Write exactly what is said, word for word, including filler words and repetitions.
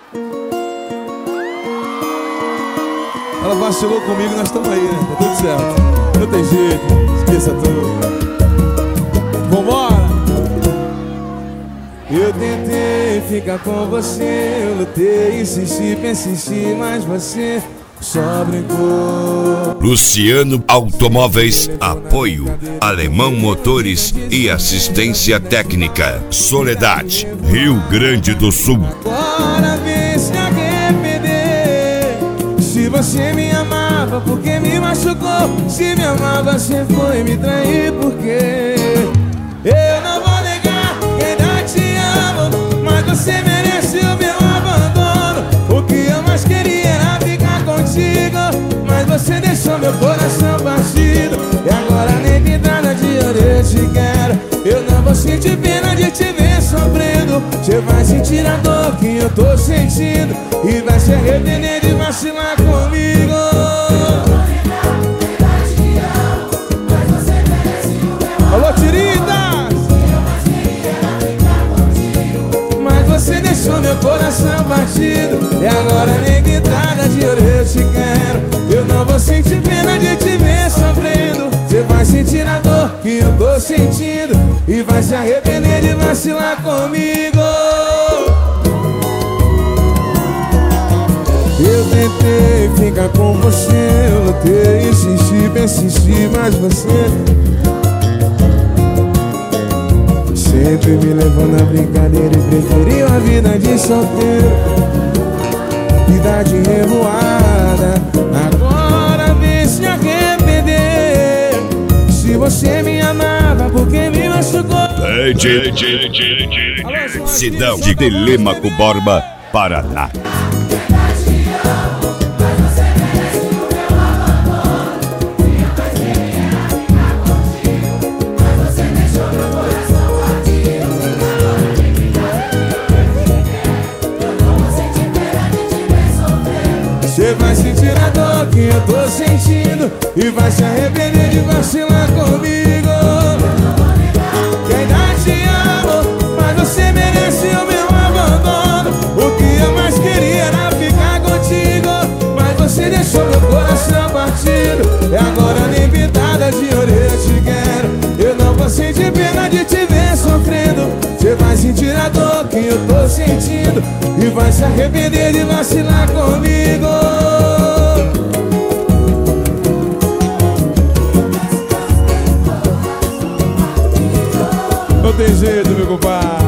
Ela vacilou comigo, nós estamos aí, né? Tá tudo certo. Não tem jeito, esqueça tudo. Vambora! Eu tentei ficar com você, eu lutei, insisti, persisti, mas você só brincou. Luciano Automóveis, apoio Alemão Motores e assistência técnica. Soledade, Rio Grande do Sul. Agora vem se arrepender. Se você me amava, porque me machucou? Se me amava, você foi me trair, porque eu não vou negar que ainda te amo, mas você merece o meu abandono. O que eu mais queria era ficar contigo, mas você deixou meu coração partido. E agora nem pintada de ouro eu te quero. Eu não vou sentir pena de te ver sofrendo. Você vai sentir a dor que eu tô sentindo e vai se arrepender de vacilar comigo. Alô, Tiritas! Mas você deixou meu coração partido. E agora nem guitarra de ouro eu te quero. Eu não vou sentir pena de te ver sofrendo. Você vai sentir a dor que eu tô sentindo e vai se arrepender de vacilar comigo. Eu tentei ficar com você, eu lutei, insisti, persisti, mas você sempre me levou na brincadeira e preferiu a vida de solteiro, vida de revoada. Agora vem se arrepender. Se você me amava, porque me machucou? Cidão de Telêmaco Borba, Paraná. Você vai sentir a dor que eu tô sentindo e vai se arrepender de vacilar comigo. Que ainda te amo, mas você merece o meu abandono. O que eu mais queria era ficar contigo, mas você deixou meu coração partido. E agora nem pintada de ouro eu te quero. Eu não vou sentir pena de te ver sofrendo. Você vai sentir a dor que eu tô sentindo e vai se arrepender de vacilar comigo. Não tem jeito, meu compadre.